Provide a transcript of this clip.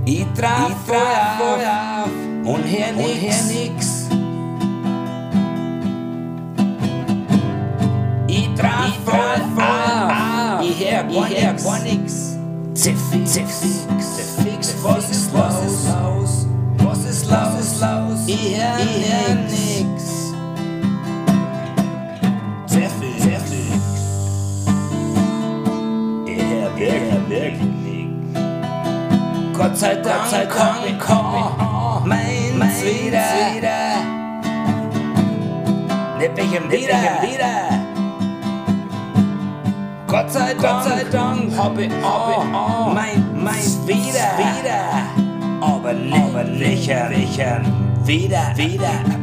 Ich traf vorher auf und hör nix. Ich traf vorher auf, ich hör gar nix. Zifix, was ist los? Was ist los? Ich hör nix. Zifix, ich hör wirklich nix. Gott sei Dank komm meins wieder. Nimm mich wieder. Gott sei Dank hab ich meins wieder. Aber nicht wieder.